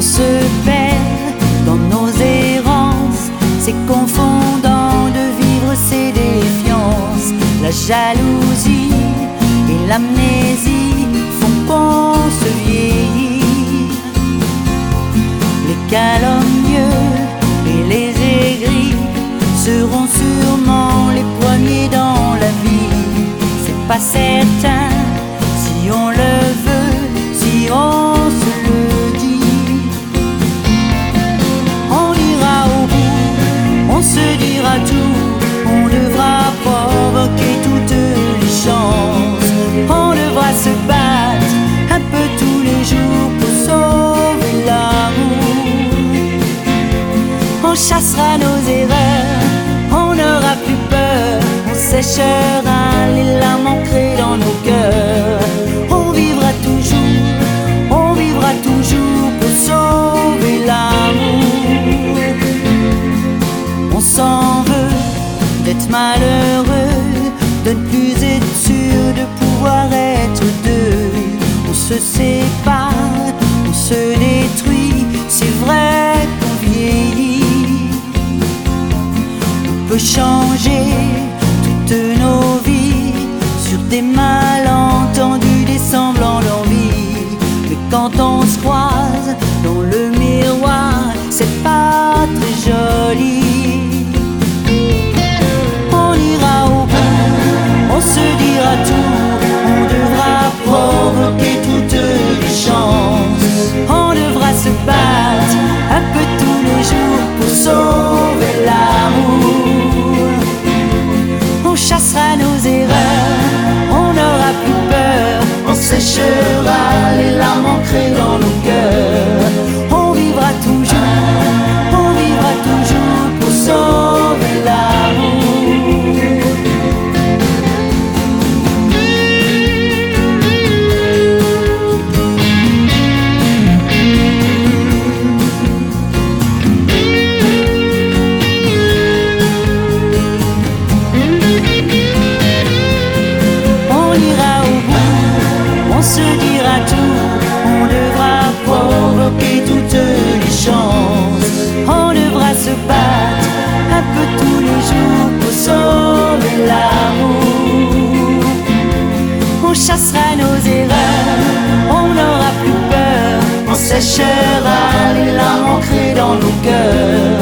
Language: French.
se perd dans nos errances. C'est confondant de vivre ces défiances. La jalousie et l'amnésie font qu'on se vieillit. Les calomnieux et les aigris seront sûrement les premiers dans la vie. C'est pas certain si on le veut, si on se le dit. On ira au bout, on se dira tout, on devra provoquer toutes les chances. On devra se battre un peu tous les jours pour sauver l'amour. On chassera nos erreurs, on n'aura plus peur, on séchera les larmes ancrées dans nos cœurs. On vivra toujours pour sauver l'amour. On s'en veut d'être malheureux, de ne plus être sûr de pouvoir être deux. On se sépare, on se détruit, c'est vrai qu'on vieillit. On peut changer toutes nos vies sur des malentendus, des semblants d'envie. Mais quand on se croise dans le miroir, c'est pas très joli. On ira au bout, on se dira tout, on devra provoquer toutes les chances. On devra se battre un peu tous les jours pour sauver l'amour. On chassera nos erreurs, on n'aura plus peur, on séchera les larmes ancrées dans nos cœurs. On vivra toujours pour sauver l'amour. On ira au bout, on se dira tout, on devra provoquer toutes les chances. On devra se battre un peu tous les jours pour sauver l'amour. On chassera nos erreurs, on n'aura plus peur, on séchera les larmes ancrées dans nos cœurs.